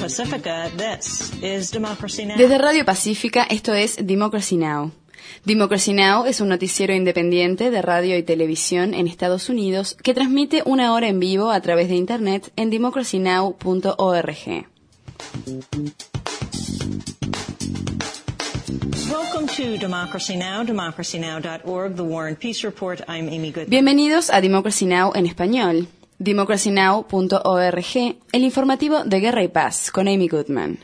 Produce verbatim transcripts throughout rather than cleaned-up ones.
Pacifica, this is Democracy Now! Desde Radio Pacífica, esto es Democracy Now! Democracy Now! Es un noticiero independiente de radio y televisión en Estados Unidos que transmite una hora en vivo a través de Internet en democracy now punto org. Welcome to Democracy Now!, democracy now dot org, The War and Peace Report. I'm Amy Goodman. Bienvenidos a Democracy Now! En español. democracy now punto org, el informativo de Guerra y Paz, con Amy Goodman.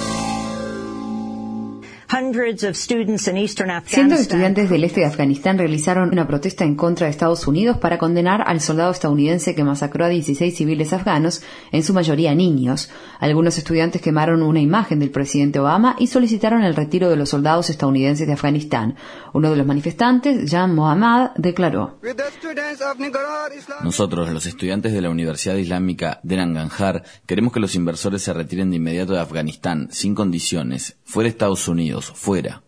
Cientos de estudiantes del este de Afganistán realizaron una protesta en contra de Estados Unidos para condenar al soldado estadounidense que masacró a dieciséis civiles afganos, en su mayoría niños. Algunos estudiantes quemaron una imagen del presidente Obama y solicitaron el retiro de los soldados estadounidenses de Afganistán. Uno de los manifestantes, Jan Mohammad, declaró: Nosotros, los estudiantes de la Universidad Islámica de Nangarhar, queremos que los inversores se retiren de inmediato de Afganistán, sin condiciones. Fuera Estados Unidos, fuera.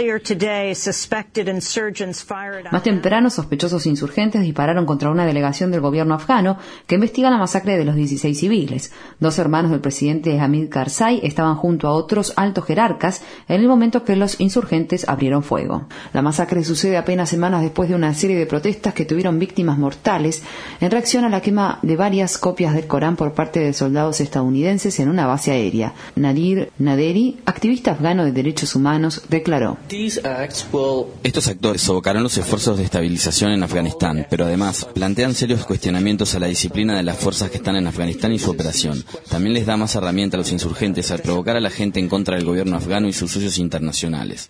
Más temprano, sospechosos insurgentes dispararon contra una delegación del gobierno afgano que investiga la masacre de los dieciséis civiles. Dos hermanos del presidente Hamid Karzai estaban junto a otros altos jerarcas en el momento que los insurgentes abrieron fuego. La masacre sucede apenas semanas después de una serie de protestas que tuvieron víctimas mortales en reacción a la quema de varias copias del Corán por parte de soldados estadounidenses en una base aérea. Nadir Naderi, activista afgano de derechos humanos, declaró: Estos actores sofocarán los esfuerzos de estabilización en Afganistán, pero además plantean serios cuestionamientos a la disciplina de las fuerzas que están en Afganistán y su operación. También les da más herramienta a los insurgentes al provocar a la gente en contra del gobierno afgano y sus socios internacionales.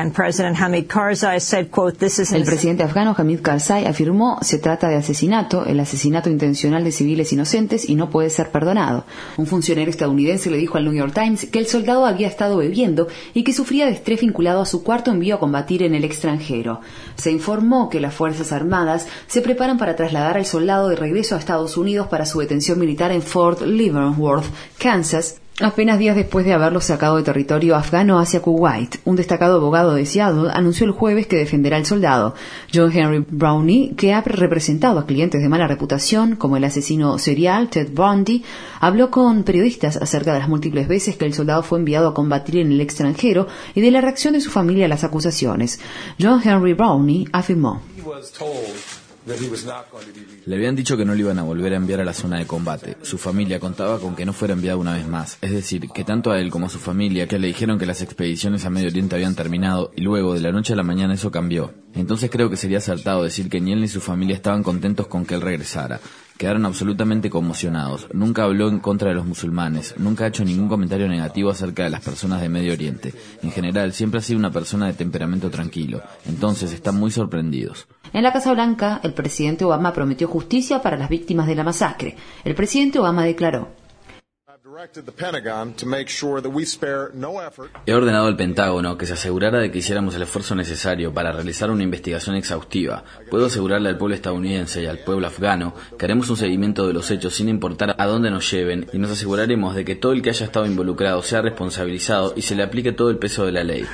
El presidente afgano Hamid Karzai afirmó: se trata de asesinato, el asesinato intencional de civiles inocentes, y no puede ser perdonado. Un funcionario estadounidense le dijo al New York Times que el soldado había estado bebiendo y que sufría de estrés vinculado a su cuarto envío a combatir en el extranjero. Se informó que las Fuerzas Armadas se preparan para trasladar al soldado de regreso a Estados Unidos para su detención militar en Fort Leavenworth, Kansas, apenas días después de haberlo sacado de territorio afgano hacia Kuwait. Un destacado abogado de Seattle anunció el jueves que defenderá al soldado. John Henry Brownie, que ha representado a clientes de mala reputación, como el asesino serial Ted Bundy, habló con periodistas acerca de las múltiples veces que el soldado fue enviado a combatir en el extranjero y de la reacción de su familia a las acusaciones. John Henry Brownie afirmó: Le habían dicho que no le iban a volver a enviar a la zona de combate. Su familia contaba con que no fuera enviado una vez más. Es decir, que tanto a él como a su familia, que le dijeron que las expediciones a Medio Oriente habían terminado, y luego, de la noche a la mañana, eso cambió. Entonces creo que sería acertado decir que ni él ni su familia estaban contentos con que él regresara. Quedaron absolutamente conmocionados. Nunca habló en contra de los musulmanes. Nunca ha hecho ningún comentario negativo acerca de las personas de Medio Oriente. En general, siempre ha sido una persona de temperamento tranquilo. Entonces, están muy sorprendidos. En la Casa Blanca, el presidente Obama prometió justicia para las víctimas de la masacre. El presidente Obama declaró: He ordenado al Pentágono que se asegurara de que hiciéramos el esfuerzo necesario para realizar una investigación exhaustiva. Puedo asegurarle al pueblo estadounidense y al pueblo afgano que haremos un seguimiento de los hechos sin importar a dónde nos lleven, y nos aseguraremos de que todo el que haya estado involucrado sea responsabilizado y se le aplique todo el peso de la ley.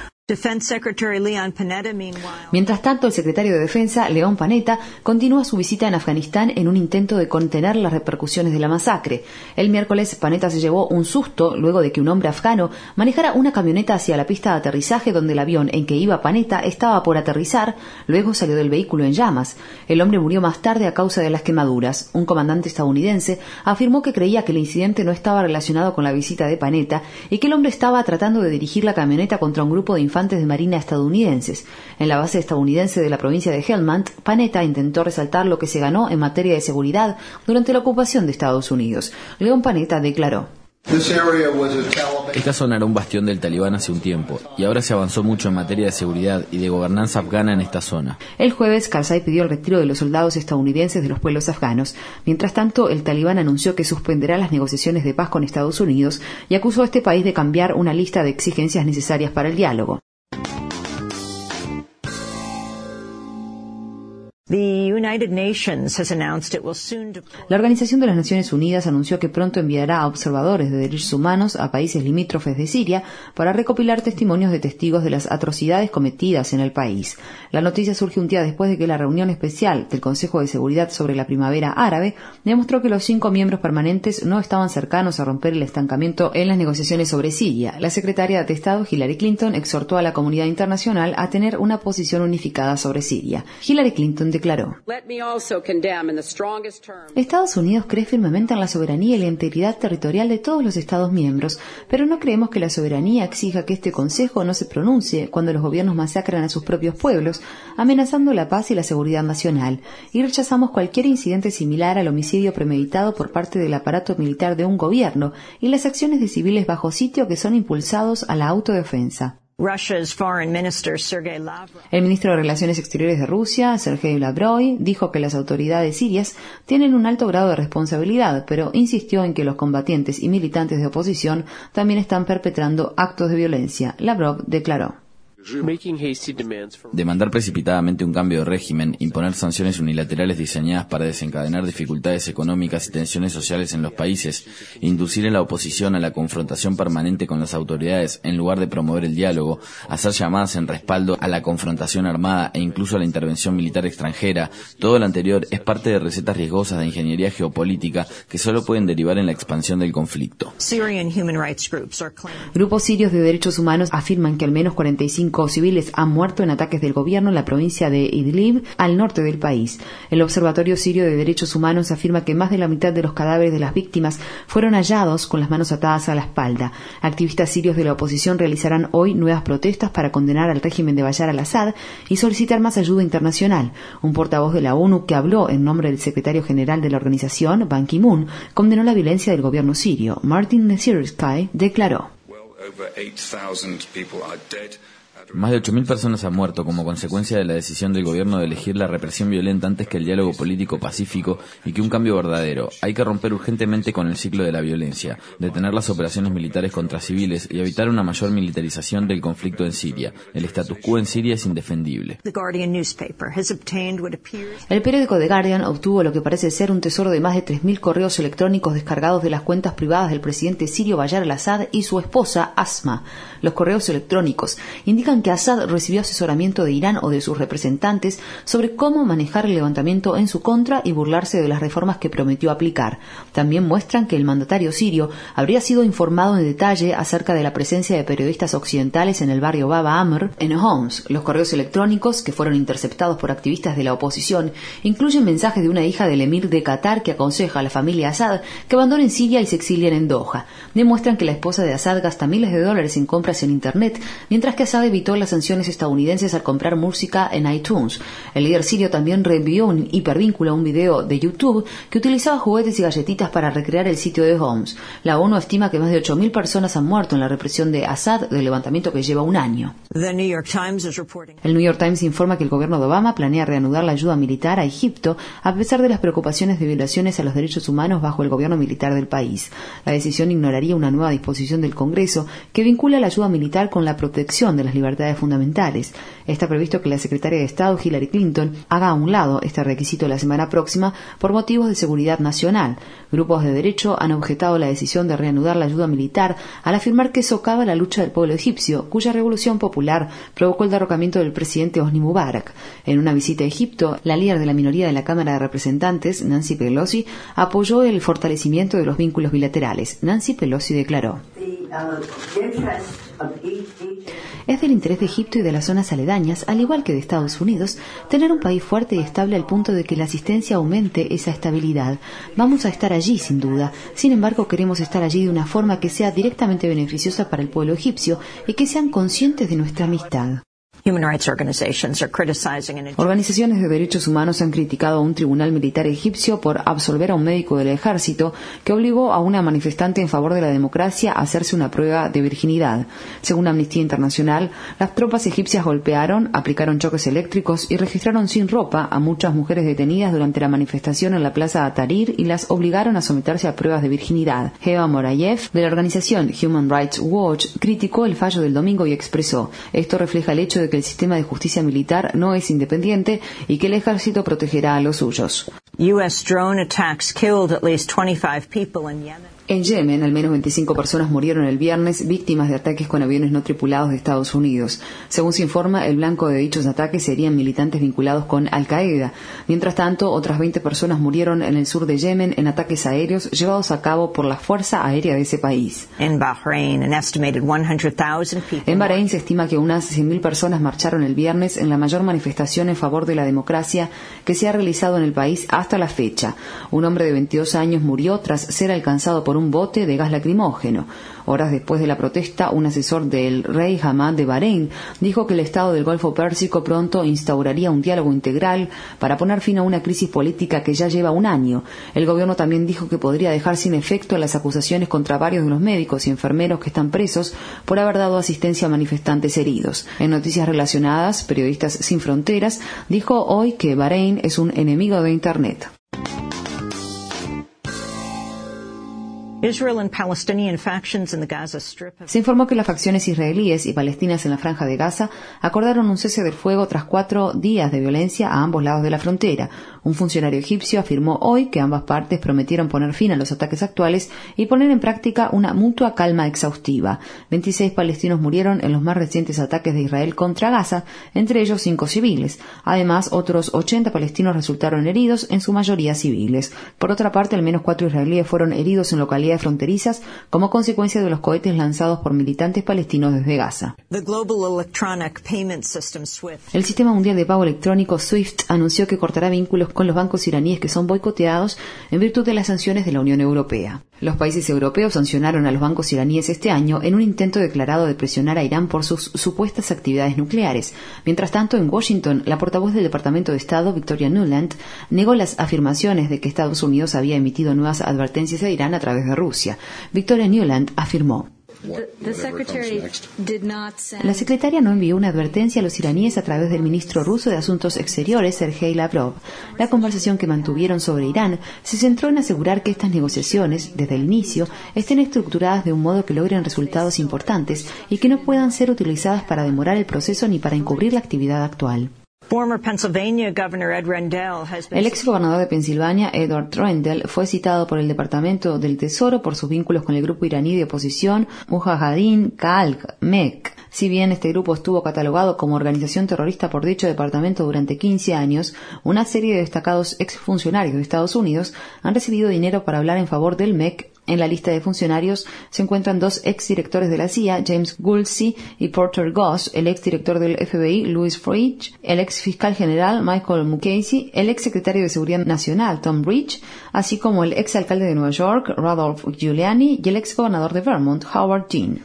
Mientras tanto, el secretario de Defensa, Leon Panetta, continúa su visita en Afganistán en un intento de contener las repercusiones de la masacre. El miércoles, Panetta se llevó un susto luego de que un hombre afgano manejara una camioneta hacia la pista de aterrizaje donde el avión en que iba Panetta estaba por aterrizar. Luego salió del vehículo en llamas. El hombre murió más tarde a causa de las quemaduras. Un comandante estadounidense afirmó que creía que el incidente no estaba relacionado con la visita de Panetta y que el hombre estaba tratando de dirigir la camioneta contra un grupo de infantes de marina estadounidenses. En la base estadounidense de la provincia de Helmand, Panetta intentó resaltar lo que se ganó en materia de seguridad durante la ocupación de Estados Unidos. Leon Panetta declaró: Esta zona era un bastión del Talibán hace un tiempo, y ahora se avanzó mucho en materia de seguridad y de gobernanza afgana en esta zona. El jueves, Karzai pidió el retiro de los soldados estadounidenses de los pueblos afganos. Mientras tanto, el Talibán anunció que suspenderá las negociaciones de paz con Estados Unidos y acusó a este país de cambiar una lista de exigencias necesarias para el diálogo. La Organización de las Naciones Unidas anunció que pronto enviará a observadores de derechos humanos a países limítrofes de Siria para recopilar testimonios de testigos de las atrocidades cometidas en el país. La noticia surge un día después de que la reunión especial del Consejo de Seguridad sobre la Primavera Árabe demostró que los cinco miembros permanentes no estaban cercanos a romper el estancamiento en las negociaciones sobre Siria. La secretaria de Estado, Hillary Clinton, exhortó a la comunidad internacional a tener una posición unificada sobre Siria. Hillary Clinton declaró: Estados Unidos cree firmemente en la soberanía y la integridad territorial de todos los Estados miembros, pero no creemos que la soberanía exija que este Consejo no se pronuncie cuando los gobiernos masacran a sus propios pueblos, amenazando la paz y la seguridad nacional, y rechazamos cualquier incidente similar al homicidio premeditado por parte del aparato militar de un gobierno y las acciones de civiles bajo sitio que son impulsados a la autodefensa. El ministro de Relaciones Exteriores de Rusia, Sergei Lavrov, dijo que las autoridades sirias tienen un alto grado de responsabilidad, pero insistió en que los combatientes y militantes de oposición también están perpetrando actos de violencia. Lavrov declaró: Demandar precipitadamente un cambio de régimen, imponer sanciones unilaterales diseñadas para desencadenar dificultades económicas y tensiones sociales en los países, inducir a la oposición a la confrontación permanente con las autoridades en lugar de promover el diálogo, hacer llamadas en respaldo a la confrontación armada e incluso a la intervención militar extranjera, todo lo anterior es parte de recetas riesgosas de ingeniería geopolítica que solo pueden derivar en la expansión del conflicto. Grupos sirios de derechos humanos afirman que al menos cuarenta y cinco civiles han muerto en ataques del gobierno en la provincia de Idlib, al norte del país. El Observatorio Sirio de Derechos Humanos afirma que más de la mitad de los cadáveres de las víctimas fueron hallados con las manos atadas a la espalda. Activistas sirios de la oposición realizarán hoy nuevas protestas para condenar al régimen de Bashar al-Assad y solicitar más ayuda internacional. Un portavoz de la ONU que habló en nombre del secretario general de la organización, Ban Ki-moon, condenó la violencia del gobierno sirio. Martin Nesirsky declaró: Más de ocho mil personas han muerto como consecuencia de la decisión del gobierno de elegir la represión violenta antes que el diálogo político pacífico y que un cambio verdadero. Hay que romper urgentemente con el ciclo de la violencia, detener las operaciones militares contra civiles y evitar una mayor militarización del conflicto en Siria. El status quo en Siria es indefendible. El periódico The Guardian obtuvo lo que parece ser un tesoro de más de tres mil correos electrónicos descargados de las cuentas privadas del presidente sirio Bashar al-Assad y su esposa Asma. Los correos electrónicos indican que Assad recibió asesoramiento de Irán o de sus representantes sobre cómo manejar el levantamiento en su contra y burlarse de las reformas que prometió aplicar. También muestran que el mandatario sirio habría sido informado en detalle acerca de la presencia de periodistas occidentales en el barrio Baba Amr, en Homs. Los correos electrónicos, que fueron interceptados por activistas de la oposición, incluyen mensajes de una hija del emir de Qatar que aconseja a la familia Assad que abandonen Siria y se exilien en Doha. Demuestran que la esposa de Assad gasta miles de dólares en compras en Internet, mientras que Assad evitó las sanciones estadounidenses al comprar música en iTunes. El líder sirio también reenvió un hipervínculo a un video de YouTube que utilizaba juguetes y galletitas para recrear el sitio de Homs. La ONU estima que más de ocho mil personas han muerto en la represión de Assad del levantamiento que lleva un año. El New York Times informa que el gobierno de Obama planea reanudar la ayuda militar a Egipto a pesar de las preocupaciones de violaciones a los derechos humanos bajo el gobierno militar del país. La decisión ignoraría una nueva disposición del Congreso que vincula la ayuda militar con la protección de las libertades fundamentales. Está previsto que la secretaria de Estado, Hillary Clinton, haga a un lado este requisito la semana próxima por motivos de seguridad nacional. Grupos de derecho han objetado la decisión de reanudar la ayuda militar al afirmar que socava la lucha del pueblo egipcio, cuya revolución popular provocó el derrocamiento del presidente Hosni Mubarak. En una visita a Egipto, la líder de la minoría de la Cámara de Representantes, Nancy Pelosi, apoyó el fortalecimiento de los vínculos bilaterales. Nancy Pelosi declaró: es del interés de Egipto y de las zonas aledañas, al igual que de Estados Unidos, tener un país fuerte y estable al punto de que la asistencia aumente esa estabilidad. Vamos a estar allí, sin duda. Sin embargo, queremos estar allí de una forma que sea directamente beneficiosa para el pueblo egipcio y que sean conscientes de nuestra amistad. Organizaciones de derechos humanos han criticado a un tribunal militar egipcio por absolver a un médico del ejército que obligó a una manifestante en favor de la democracia a hacerse una prueba de virginidad. Según Amnistía Internacional, las tropas egipcias golpearon, aplicaron choques eléctricos y registraron sin ropa a muchas mujeres detenidas durante la manifestación en la plaza Tahrir y las obligaron a someterse a pruebas de virginidad. Heba Morayev, de la organización Human Rights Watch, criticó el fallo del domingo y expresó: esto refleja el hecho de que el sistema de justicia militar no es independiente y que el ejército protegerá a los suyos. U S drone attacks killed at least twenty-five people in Yemen. En Yemen, al menos veinticinco personas murieron el viernes víctimas de ataques con aviones no tripulados de Estados Unidos. Según se informa, el blanco de dichos ataques serían militantes vinculados con Al-Qaeda. Mientras tanto, otras veinte personas murieron en el sur de Yemen en ataques aéreos llevados a cabo por la Fuerza Aérea de ese país. In Bahrain, an estimated one hundred thousand people. En Bahrein se estima que unas cien mil personas marcharon el viernes en la mayor manifestación en favor de la democracia que se ha realizado en el país hasta la fecha. Un hombre de veintidós años murió tras ser alcanzado por un bote de gas lacrimógeno. Horas después de la protesta, un asesor del rey Hamad de Bahrein dijo que el Estado del Golfo Pérsico pronto instauraría un diálogo integral para poner fin a una crisis política que ya lleva un año. El gobierno también dijo que podría dejar sin efecto las acusaciones contra varios de los médicos y enfermeros que están presos por haber dado asistencia a manifestantes heridos. En noticias relacionadas, Periodistas Sin Fronteras dijo hoy que Bahrein es un enemigo de Internet. Se informó que las facciones israelíes y palestinas en la Franja de Gaza acordaron un cese del fuego tras cuatro días de violencia a ambos lados de la frontera. Un funcionario egipcio afirmó hoy que ambas partes prometieron poner fin a los ataques actuales y poner en práctica una mutua calma exhaustiva. veintiséis palestinos murieron en los más recientes ataques de Israel contra Gaza, entre ellos cinco civiles. Además, otros ochenta palestinos resultaron heridos, en su mayoría civiles. Por otra parte, al menos cuatro israelíes fueron heridos en localidades fronterizas como consecuencia de los cohetes lanzados por militantes palestinos desde Gaza. El sistema mundial de pago electrónico SWIFT anunció que cortará vínculos con los bancos iraníes que son boicoteados en virtud de las sanciones de la Unión Europea. Los países europeos sancionaron a los bancos iraníes este año en un intento declarado de presionar a Irán por sus supuestas actividades nucleares. Mientras tanto, en Washington, la portavoz del Departamento de Estado, Victoria Nuland, negó las afirmaciones de que Estados Unidos había emitido nuevas advertencias a Irán a través de Rusia. Victoria Nuland afirmó: La secretaria no envió una advertencia a los iraníes a través del ministro ruso de Asuntos Exteriores, Sergei Lavrov. La conversación que mantuvieron sobre Irán se centró en asegurar que estas negociaciones, desde el inicio, estén estructuradas de un modo que logren resultados importantes y que no puedan ser utilizadas para demorar el proceso ni para encubrir la actividad actual. El ex gobernador de Pensilvania, Edward Rendell, fue citado por el Departamento del Tesoro por sus vínculos con el grupo iraní de oposición Mujahideen Khalq-Mec. Si bien este grupo estuvo catalogado como organización terrorista por dicho departamento durante quince años, una serie de destacados exfuncionarios de Estados Unidos han recibido dinero para hablar en favor del M E C. En la lista de funcionarios se encuentran dos exdirectores de la C I A, James Woolsey y Porter Goss, el exdirector del F B I, Louis Freeh, el ex fiscal general Michael Mukasey, el ex secretario de Seguridad Nacional, Tom Ridge, así como el ex alcalde de Nueva York, Rudolph Giuliani, y el ex gobernador de Vermont, Howard Dean.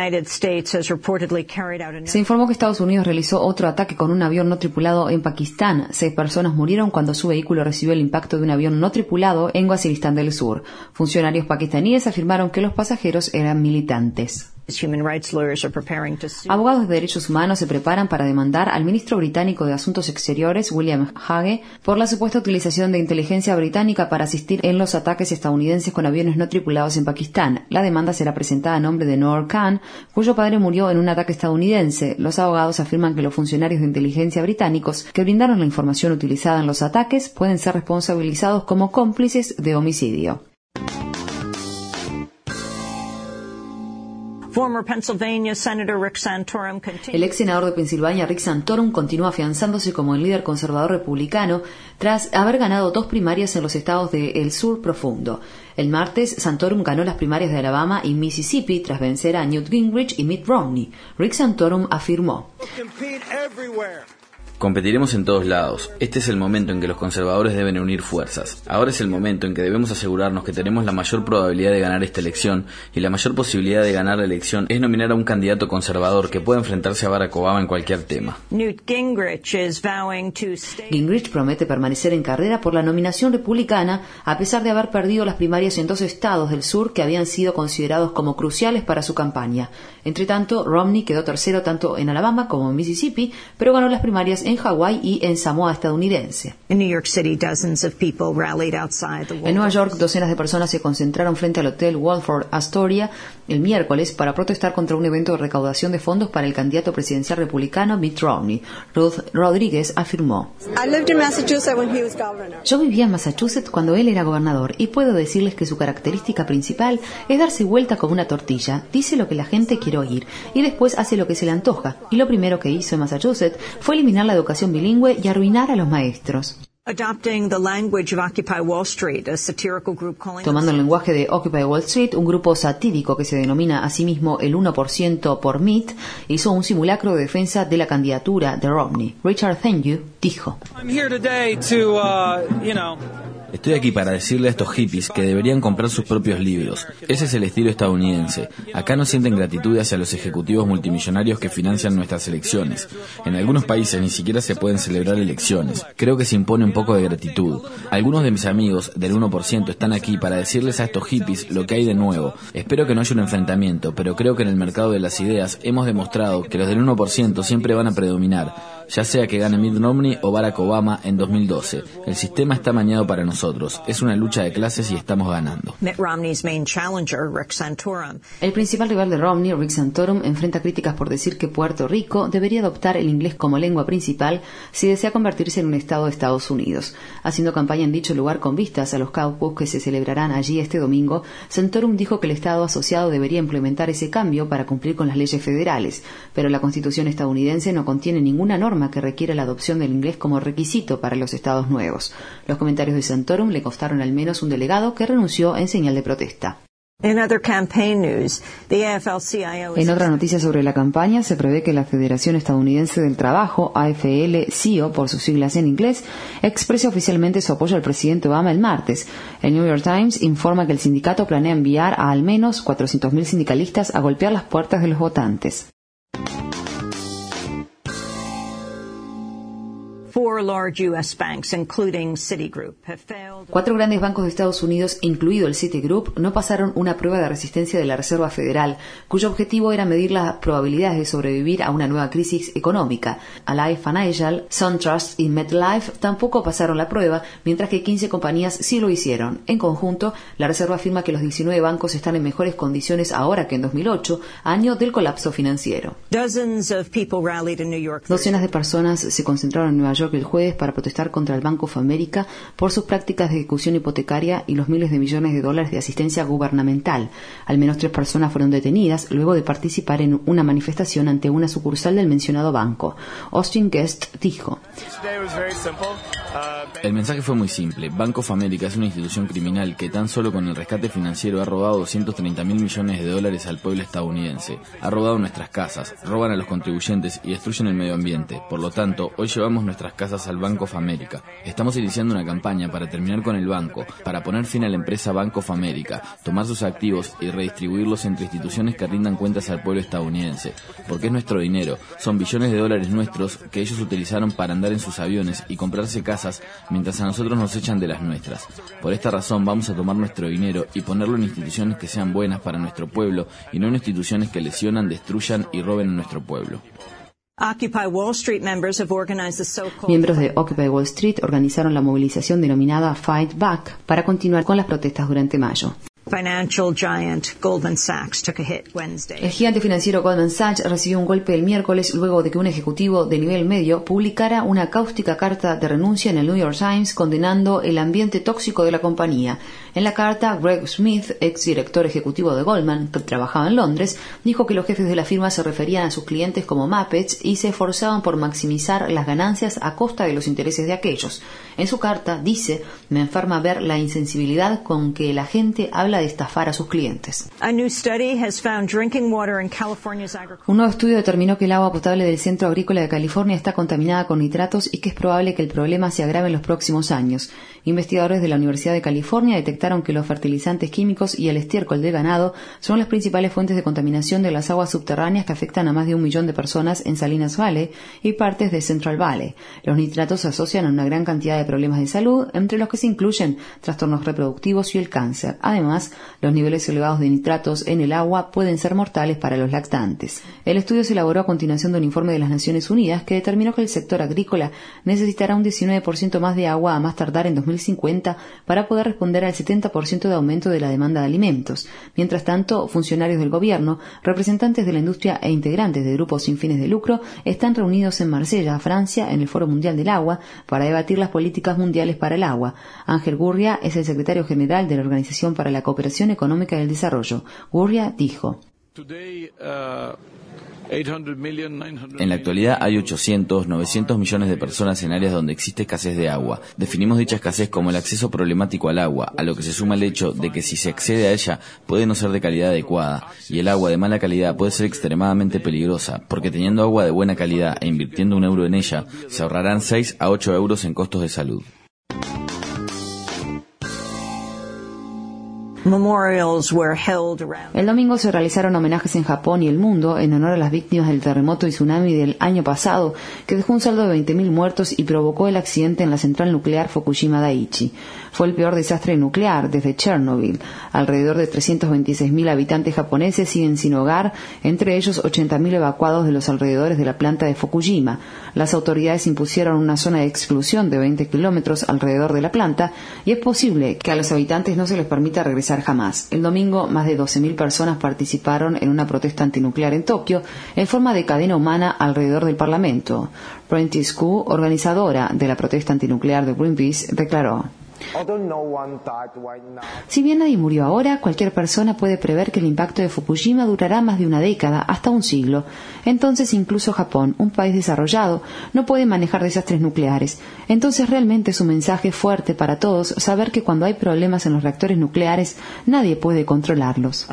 Se informó que Estados Unidos realizó otro ataque con un avión no tripulado en Pakistán. Seis personas murieron cuando su vehículo recibió el impacto de un avión no tripulado en Waziristán del Sur. Funcionarios pakistaníes afirmaron que los pasajeros eran militantes. Abogados de derechos humanos se preparan para demandar al ministro británico de Asuntos Exteriores, William Hague, por la supuesta utilización de inteligencia británica para asistir en los ataques estadounidenses con aviones no tripulados en Pakistán. La demanda será presentada a nombre de Noor Khan, cuyo padre murió en un ataque estadounidense. Los abogados afirman que los funcionarios de inteligencia británicos que brindaron la información utilizada en los ataques pueden ser responsabilizados como cómplices de homicidio. El ex senador de Pensilvania, Rick Santorum, continúa afianzándose como el líder conservador republicano tras haber ganado dos primarias en los estados del sur profundo. El martes, Santorum ganó las primarias de Alabama y Mississippi tras vencer a Newt Gingrich y Mitt Romney. Rick Santorum afirmó: Competiremos en todos lados. Este es el momento en que los conservadores deben unir fuerzas. Ahora es el momento en que debemos asegurarnos que tenemos la mayor probabilidad de ganar esta elección, y la mayor posibilidad de ganar la elección es nominar a un candidato conservador que pueda enfrentarse a Barack Obama en cualquier tema. Newt Gingrich is vowing to stay... Gingrich promete permanecer en carrera por la nominación republicana a pesar de haber perdido las primarias en dos estados del sur que habían sido considerados como cruciales para su campaña. Entre tanto, Romney quedó tercero tanto en Alabama como en Mississippi, pero ganó las primarias en Hawái y en Samoa estadounidense. In New York City, dozens of people rallied outside the En Nueva York, docenas de personas se concentraron frente al Hotel Waldorf Astoria el miércoles para protestar contra un evento de recaudación de fondos para el candidato presidencial republicano Mitt Romney. Ruth Rodríguez afirmó: I lived in Massachusetts when he was governor. Yo vivía en Massachusetts cuando él era gobernador y puedo decirles que su característica principal es darse vuelta como una tortilla, dice lo que la gente quiere oír y después hace lo que se le antoja. Y lo primero que hizo en Massachusetts fue eliminar la educación bilingüe y arruinar a los maestros. Adopting the language of Occupy Wall Street, a satirical group calling Tomando el lenguaje de Occupy Wall Street, un grupo satírico que se denomina a sí mismo el uno por ciento por Mitt, hizo un simulacro de defensa de la candidatura de Romney. Richard Thanju dijo: I'm here today to, uh, you know, Estoy aquí para decirle a estos hippies que deberían comprar sus propios libros. Ese es el estilo estadounidense. Acá no sienten gratitud hacia los ejecutivos multimillonarios que financian nuestras elecciones. En algunos países ni siquiera se pueden celebrar elecciones. Creo que se impone un poco de gratitud. Algunos de mis amigos del uno por ciento están aquí para decirles a estos hippies lo que hay de nuevo. Espero que no haya un enfrentamiento, pero creo que en el mercado de las ideas hemos demostrado que los del uno por ciento siempre van a predominar, ya sea que gane Mitt Romney o Barack Obama en dos mil doce. El sistema está amañado para nosotros. Es una lucha de clases y estamos ganando. Mitt Romney's main challenger, Rick Santorum. El principal rival de Romney, Rick Santorum, enfrenta críticas por decir que Puerto Rico debería adoptar el inglés como lengua principal si desea convertirse en un estado de Estados Unidos. Haciendo campaña en dicho lugar con vistas a los caucus que se celebrarán allí este domingo, Santorum dijo que el estado asociado debería implementar ese cambio para cumplir con las leyes federales, pero la Constitución estadounidense no contiene ninguna norma que requiera la adopción del inglés como requisito para los estados nuevos. Los comentarios de Santorum le costaron al menos un delegado que renunció en señal de protesta. In other campaign news, the A F L C I O En otra noticia sobre la campaña, se prevé que la Federación Estadounidense del Trabajo, A F L C I O por sus siglas en inglés, exprese oficialmente su apoyo al presidente Obama el martes. El New York Times informa que el sindicato planea enviar a al menos cuatrocientos mil sindicalistas a golpear las puertas de los votantes. Four large U S banks, including Citigroup, have failed. Cuatro grandes bancos de Estados Unidos, incluido el Citigroup, no pasaron una prueba de resistencia de la Reserva Federal, cuyo objetivo era medir las probabilidades de sobrevivir a una nueva crisis económica. Ally Financial, SunTrust y MetLife tampoco pasaron la prueba, mientras que quince compañías sí lo hicieron. En conjunto, la Reserva afirma que los diecinueve bancos están en mejores condiciones ahora que en dos mil ocho, año del colapso financiero. Dozens of people rallied in New York. Docenas de personas se concentraron en Nueva York el jueves para protestar contra el Bank of America por sus prácticas de ejecución hipotecaria y los miles de millones de dólares de asistencia gubernamental. Al menos tres personas fueron detenidas luego de participar en una manifestación ante una sucursal del mencionado banco. Austin Guest dijo: El mensaje fue muy simple. Bank of America es una institución criminal que tan solo con el rescate financiero ha robado doscientos treinta mil millones de dólares al pueblo estadounidense. Ha robado nuestras casas, roban a los contribuyentes y destruyen el medio ambiente. Por lo tanto, hoy llevamos nuestras casas al Bank of America. Estamos iniciando una campaña para terminar con el banco, para poner fin a la empresa Bank of America, tomar sus activos y redistribuirlos entre instituciones que rindan cuentas al pueblo estadounidense. Porque es nuestro dinero, son billones de dólares nuestros que ellos utilizaron para andar en sus aviones y comprarse casas mientras a nosotros nos echan de las nuestras. Por esta razón vamos a tomar nuestro dinero y ponerlo en instituciones que sean buenas para nuestro pueblo y no en instituciones que lesionan, destruyan y roben a nuestro pueblo. Occupy Wall Street members have organized the so-called Miembros de Occupy Wall Street organizaron la movilización denominada Fight Back para continuar con las protestas durante mayo. financial giant Goldman Sachs took a hit Wednesday. El gigante financiero Goldman Sachs recibió un golpe el miércoles luego de que un ejecutivo de nivel medio publicara una cáustica carta de renuncia en el New York Times condenando el ambiente tóxico de la compañía. En la carta, Greg Smith, exdirector ejecutivo de Goldman, que trabajaba en Londres, dijo que los jefes de la firma se referían a sus clientes como Muppets y se esforzaban por maximizar las ganancias a costa de los intereses de aquellos. En su carta dice: "Me enferma ver la insensibilidad con que la gente habla de estafar a sus clientes". Un nuevo estudio determinó que el agua potable del Centro Agrícola de California está contaminada con nitratos y que es probable que el problema se agrave en los próximos años. Investigadores de la Universidad de California detectaron que los fertilizantes químicos y el estiércol del ganado son las principales fuentes de contaminación de las aguas subterráneas que afectan a más de un millón de personas en Salinas Valley y partes de Central Valley. Los nitratos se asocian a una gran cantidad de problemas de salud, entre los que se incluyen trastornos reproductivos y el cáncer. Además, Además, los niveles elevados de nitratos en el agua pueden ser mortales para los lactantes. El estudio se elaboró a continuación de un informe de las Naciones Unidas que determinó que el sector agrícola necesitará un diecinueve por ciento más de agua a más tardar en dos mil cincuenta para poder responder al setenta por ciento de aumento de la demanda de alimentos. Mientras tanto, funcionarios del gobierno, representantes de la industria e integrantes de grupos sin fines de lucro están reunidos en Marsella, Francia, en el Foro Mundial del Agua, para debatir las políticas mundiales para el agua. Ángel Gurria es el secretario general de la Organización para la Cooperación Económica y el Desarrollo. Gurria dijo: Today, uh... En la actualidad hay ochocientos, novecientos millones de personas en áreas donde existe escasez de agua. Definimos dicha escasez como el acceso problemático al agua, a lo que se suma el hecho de que si se accede a ella puede no ser de calidad adecuada, y el agua de mala calidad puede ser extremadamente peligrosa, porque teniendo agua de buena calidad e invirtiendo un euro en ella, se ahorrarán seis a ocho euros en costos de salud. El domingo se realizaron homenajes en Japón y el mundo en honor a las víctimas del terremoto y tsunami del año pasado, que dejó un saldo de veinte mil muertos y provocó el accidente en la central nuclear Fukushima Daiichi. Fue el peor desastre nuclear desde Chernobyl. Alrededor de trescientos veintiséis mil habitantes japoneses siguen sin hogar, entre ellos ochenta mil evacuados de los alrededores de la planta de Fukushima. Las autoridades impusieron una zona de exclusión de veinte kilómetros alrededor de la planta y es posible que a los habitantes no se les permita regresar jamás. El domingo, más de doce mil personas participaron en una protesta antinuclear en Tokio en forma de cadena humana alrededor del Parlamento. Prentice Ku, organizadora de la protesta antinuclear de Greenpeace, declaró: si bien nadie murió ahora, cualquier persona puede prever que el impacto de Fukushima durará más de una década, hasta un siglo. Entonces incluso Japón, un país desarrollado, no puede manejar desastres nucleares. Entonces realmente es un mensaje fuerte para todos saber que cuando hay problemas en los reactores nucleares, nadie puede controlarlos.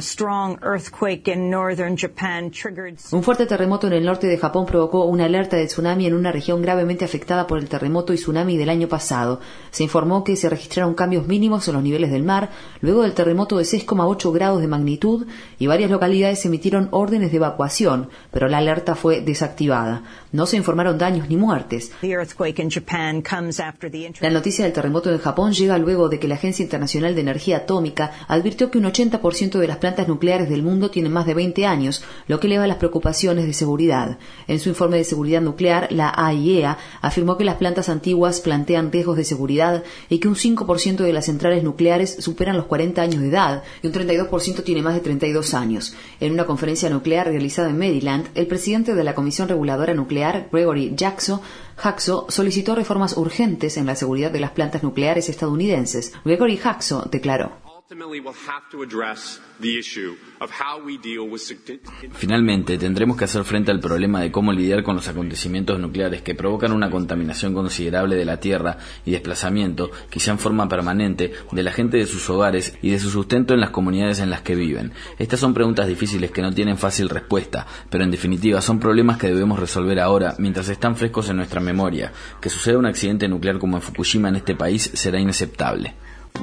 Un fuerte terremoto en el norte de Japón provocó una alerta de tsunami en una región gravemente afectada por el terremoto y tsunami del año pasado. Se informó que se registraron cambios mínimos en los niveles del mar luego del terremoto de seis coma ocho grados de magnitud y varias localidades emitieron órdenes de evacuación, pero la alerta fue desactivada. No se informaron daños ni muertes. La noticia del terremoto en Japón llega luego de que la Agencia Internacional de Energía Atómica advirtió que un ochenta por ciento de las plantas nucleares del mundo tienen más de veinte años, lo que eleva las preocupaciones de seguridad. En su informe de seguridad nuclear, la A I E A afirmó que las plantas antiguas plantean riesgos de seguridad y que un cinco por ciento de las centrales nucleares superan los cuarenta años de edad y un treinta y dos por ciento tiene más de treinta y dos años. En una conferencia nuclear realizada en Maryland, el presidente de la Comisión Reguladora Nuclear, Gregory Jackson, Jackson, solicitó reformas urgentes en la seguridad de las plantas nucleares estadounidenses. Gregory Jackson declaró: finalmente, tendremos que hacer frente al problema de cómo lidiar con los acontecimientos nucleares que provocan una contaminación considerable de la tierra y desplazamiento, quizá en forma permanente, de la gente de sus hogares y de su sustento en las comunidades en las que viven. Estas son preguntas difíciles que no tienen fácil respuesta, pero en definitiva son problemas que debemos resolver ahora, mientras están frescos en nuestra memoria. Que suceda un accidente nuclear como en Fukushima en este país será inaceptable.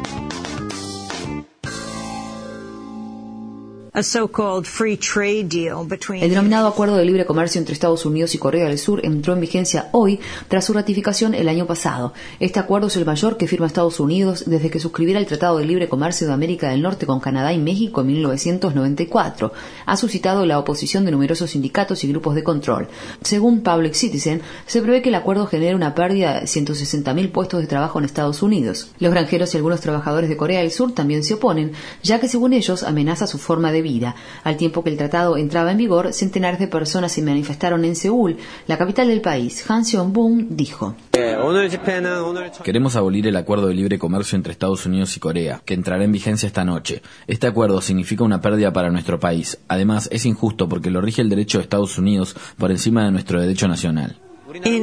El denominado Acuerdo de Libre Comercio entre Estados Unidos y Corea del Sur entró en vigencia hoy tras su ratificación el año pasado. Este acuerdo es el mayor que firma Estados Unidos desde que suscribiera el Tratado de Libre Comercio de América del Norte con Canadá y México en mil novecientos noventa y cuatro. Ha suscitado la oposición de numerosos sindicatos y grupos de control. Según Public Citizen, se prevé que el acuerdo genere una pérdida de ciento sesenta mil puestos de trabajo en Estados Unidos. Los granjeros y algunos trabajadores de Corea del Sur también se oponen, ya que según ellos amenaza su forma de vida. Al tiempo que el tratado entraba en vigor, centenares de personas se manifestaron en Seúl, la capital del país. Han Seong-boon dijo: queremos abolir el acuerdo de libre comercio entre Estados Unidos y Corea, que entrará en vigencia esta noche. Este acuerdo significa una pérdida para nuestro país. Además, es injusto porque lo rige el derecho de Estados Unidos por encima de nuestro derecho nacional. En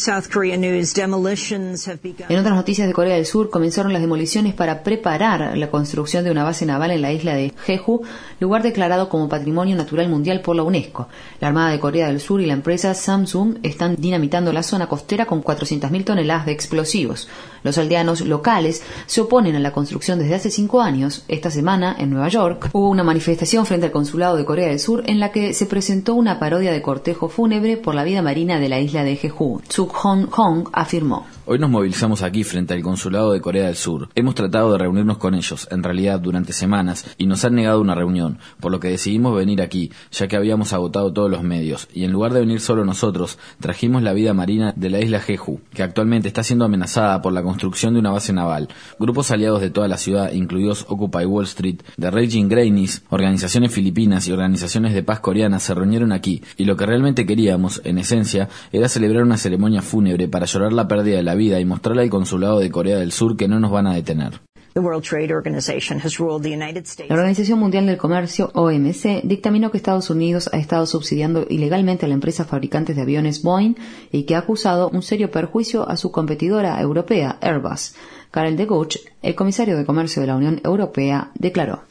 otras noticias de Corea del Sur, comenzaron las demoliciones para preparar la construcción de una base naval en la isla de Jeju, lugar declarado como Patrimonio Natural Mundial por la UNESCO. La Armada de Corea del Sur y la empresa Samsung están dinamitando la zona costera con cuatrocientas mil toneladas de explosivos. Los aldeanos locales se oponen a la construcción desde hace cinco años. Esta semana, en Nueva York, hubo una manifestación frente al Consulado de Corea del Sur en la que se presentó una parodia de cortejo fúnebre por la vida marina de la isla de Jeju. Suk Hong Hong afirmó: Hoy nos movilizamos aquí frente al consulado de Corea del Sur. Hemos tratado de reunirnos con ellos, en realidad durante semanas, y nos han negado una reunión, por lo que decidimos venir aquí, ya que habíamos agotado todos los medios, y en lugar de venir solo nosotros, trajimos la vida marina de la isla Jeju, que actualmente está siendo amenazada por la construcción de una base naval. Grupos aliados de toda la ciudad, incluidos Occupy Wall Street, The Raging Grannies, organizaciones filipinas y organizaciones de paz coreanas se reunieron aquí, y lo que realmente queríamos, en esencia, era celebrar una ceremonia fúnebre para llorar la pérdida de la vida y mostrarle al consulado de Corea del Sur que no nos van a detener. The World Trade Organization has ruled the United States. La Organización Mundial del Comercio, O M C, dictaminó que Estados Unidos ha estado subsidiando ilegalmente a la empresa fabricante de aviones Boeing y que ha acusado un serio perjuicio a su competidora europea, Airbus. Karel de Gucht, el comisario de Comercio de la Unión Europea, declaró: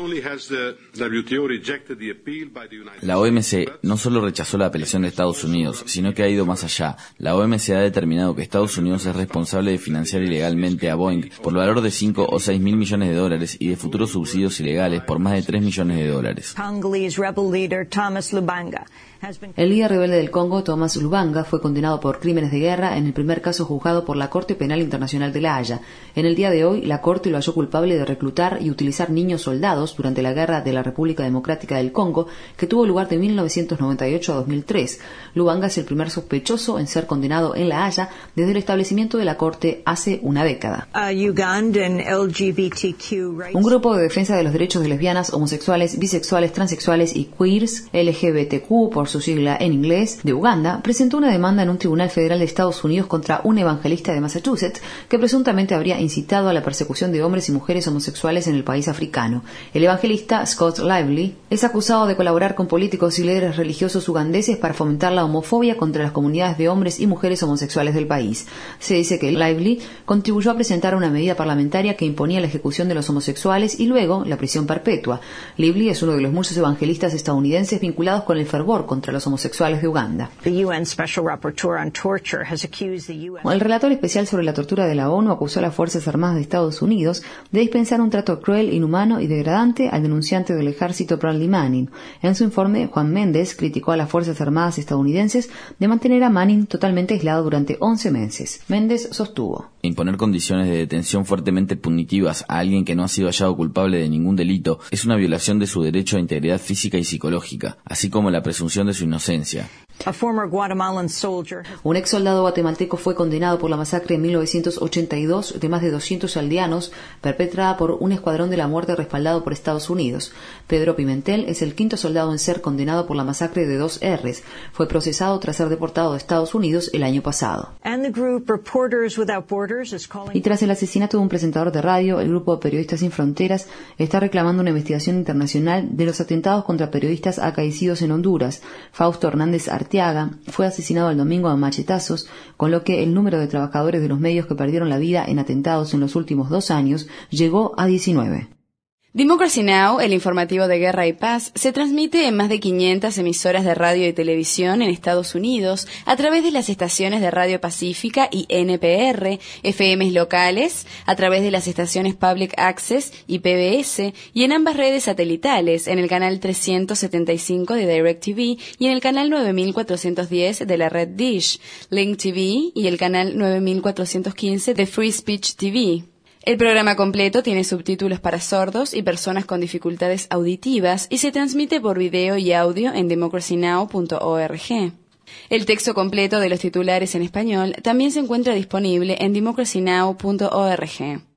La O M C no solo rechazó la apelación de Estados Unidos, sino que ha ido más allá. La O M C ha determinado que Estados Unidos es responsable de financiar ilegalmente a Boeing por valor de cinco o seis mil millones de dólares y de futuros subsidios ilegales por más de tres millones de dólares. El líder rebelde del Congo, Thomas Lubanga, fue condenado por crímenes de guerra en el primer caso juzgado por la Corte Penal Internacional de La Haya. En el día de hoy, la Corte lo halló culpable de reclutar y utilizar niños soldados durante la Guerra de la República Democrática del Congo, que tuvo lugar de mil novecientos noventa y ocho a dos mil tres. Lubanga es el primer sospechoso en ser condenado en La Haya desde el establecimiento de la Corte hace una década. Un grupo de defensa de los derechos de lesbianas, homosexuales, bisexuales, transexuales y queers, L G B T Q por su sigla en inglés, de Uganda, presentó una demanda en un tribunal federal de Estados Unidos contra un evangelista de Massachusetts que presuntamente habría incitado a la persecución de hombres y mujeres homosexuales en el país africano. El evangelista Scott Lively es acusado de colaborar con políticos y líderes religiosos ugandeses para fomentar la homofobia contra las comunidades de hombres y mujeres homosexuales del país. Se dice que Lively contribuyó a presentar una medida parlamentaria que imponía la ejecución de los homosexuales y luego la prisión perpetua. Lively es uno de los muchos evangelistas estadounidenses vinculados con el fervor contra los homosexuales de Uganda. El relator especial sobre la tortura de la ONU acusó a las Fuerzas Armadas de Estados Unidos de dispensar un trato cruel, inhumano y degradante al denunciante del ejército Bradley Manning. En su informe, Juan Méndez criticó a las Fuerzas Armadas estadounidenses de mantener a Manning totalmente aislado durante once meses. Méndez sostuvo: imponer condiciones de detención fuertemente punitivas a alguien que no ha sido hallado culpable de ningún delito es una violación de su derecho a integridad física y psicológica, así como la presunción de su inocencia. Un ex soldado guatemalteco fue condenado por la masacre en mil novecientos ochenta y dos de más de doscientos aldeanos perpetrada por un escuadrón de la muerte respaldado por Estados Unidos. Pedro Pimentel es el quinto soldado en ser condenado por la masacre de dos R's. Fue procesado tras ser deportado de Estados Unidos el año pasado. Y tras el asesinato de un presentador de radio, el grupo Periodistas Sin Fronteras está reclamando una investigación internacional de los atentados contra periodistas acaecidos en Honduras. Fausto Hernández Arteaga fue asesinado el domingo a machetazos, con lo que el número de trabajadores de los medios que perdieron la vida en atentados en los últimos dos años llegó a diecinueve. Democracy Now!, el informativo de guerra y paz, se transmite en más de quinientas emisoras de radio y televisión en Estados Unidos a través de las estaciones de Radio Pacífica y N P R, F Ms locales, a través de las estaciones Public Access y P B S, y en ambas redes satelitales, en el canal trescientos setenta y cinco de DirecTV y en el canal nueve mil cuatrocientos diez de la red Dish, Link T V y el canal nueve mil cuatrocientos quince de Free Speech T V. El programa completo tiene subtítulos para sordos y personas con dificultades auditivas y se transmite por video y audio en democracy now punto org. El texto completo de los titulares en español también se encuentra disponible en democracy now punto org.